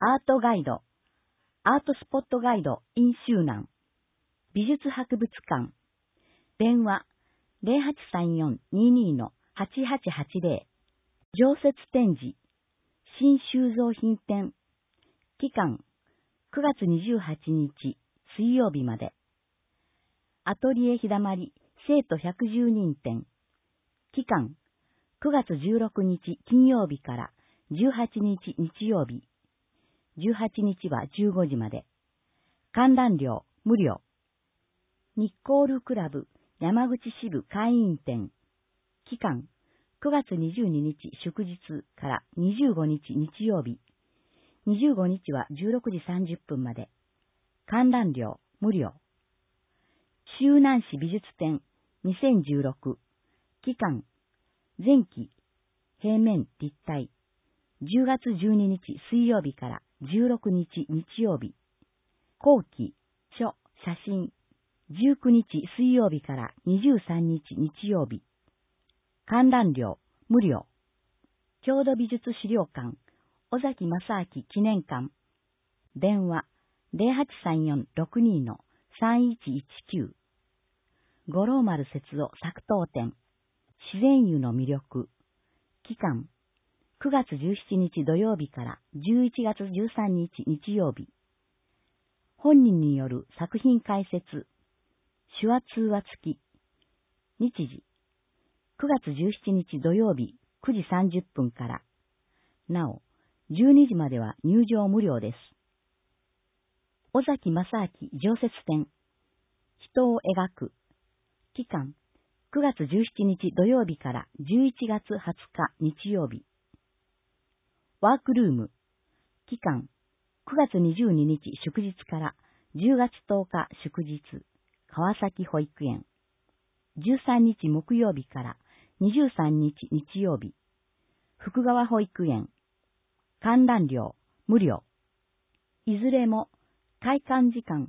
アートガイド、アートスポットガイド in 周南、美術博物館、電話0834-22-8880、常設展示、新収蔵品展、期間9月28日水曜日まで。アトリエひだまり生徒110人展、期間9月16日金曜日から18日日曜日、18日は15時まで。観覧料無料。ニッコールクラブ山口支部会員店、期間9月22日祝日から25日日曜日、25日は16時30分まで。観覧料無料。周南市美術展2016、期間前期平面立体、10月12日水曜日から16日日曜日、後期書写真、19日水曜日から23日日曜日。観覧料無料。郷土美術資料館尾崎正明記念館、電話0834-62-3119、五郎丸節夫作陶展、自然湯の魅力、期間9月17日土曜日から11月13日日曜日。本人による作品解説、手話通話付き。日時9月17日土曜日9時30分から。なお、12時までは入場無料です。尾崎正明常設展、人を描く。期間9月17日土曜日から11月20日日曜日。ワークルーム。期間9月22日祝日から10月10日祝日、川崎保育園。13日木曜日から23日日曜日、福川保育園。観覧料無料。いずれも開館時間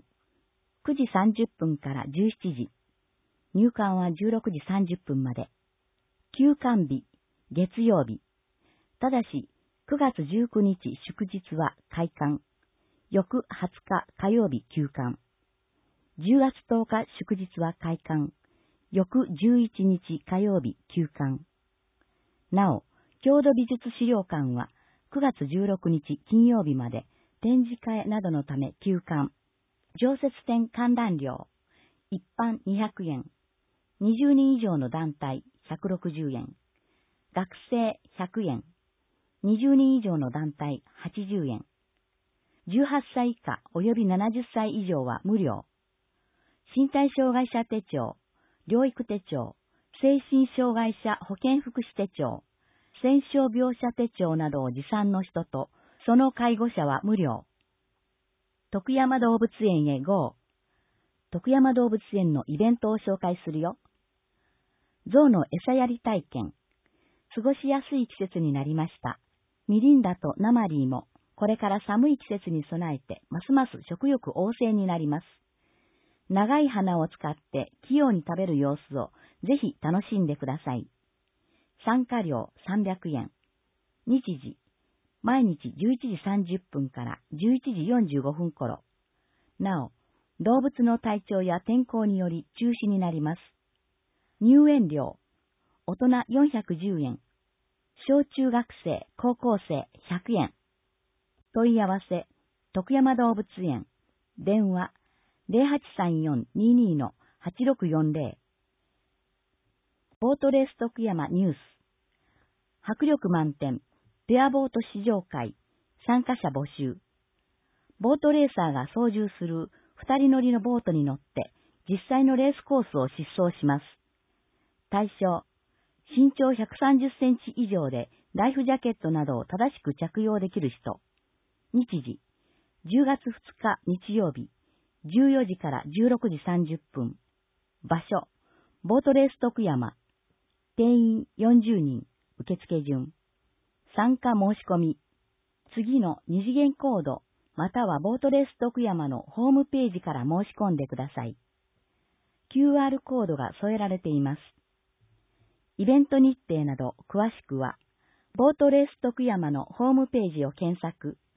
9時30分から17時、入館は16時30分まで。休館日月曜日。ただし9月19日祝日は開館、翌20日火曜日休館。10月10日祝日は開館、翌11日火曜日休館。なお、郷土美術資料館は9月16日金曜日まで展示会などのため休館。常設展観覧料、一般200円、20人以上の団体160円、学生100円、20人以上の団体80円。18歳以下及び70歳以上は無料。身体障害者手帳、療育手帳、精神障害者保健福祉手帳、戦傷病者手帳などを持参の人と、その介護者は無料。徳山動物園へ GO。徳山動物園のイベントを紹介するよ。象の餌やり体験。過ごしやすい季節になりました。ミリンダとナマリーも、これから寒い季節に備えて、ますます食欲旺盛になります。長い鼻を使って器用に食べる様子をぜひ楽しんでください。参加料300円。日時、毎日11時30分から11時45分頃。なお、動物の体調や天候により中止になります。入園料、大人410円。小中学生、高校生100円。問い合わせ、徳山動物園。電話、0834-22-8640。ボートレース徳山ニュース。迫力満点、ペアボート試乗会、参加者募集。ボートレーサーが操縦する2人乗りのボートに乗って、実際のレースコースを疾走します。対象、身長130センチ以上でライフジャケットなどを正しく着用できる人。日時、10月2日日曜日、14時から16時30分。場所、ボートレース徳山。定員40人、受付順。参加申し込み。次の二次元コード、またはボートレース徳山のホームページから申し込んでください。QR コードが添えられています。イベント日程など詳しくは、ボートレース徳山のホームページを検索。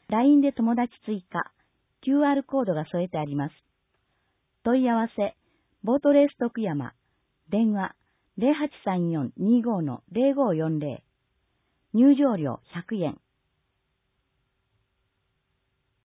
LINE で友達追加、QR コードが添えてあります。問い合わせ、ボートレース徳山、電話、0834-25-0540、入場料100円。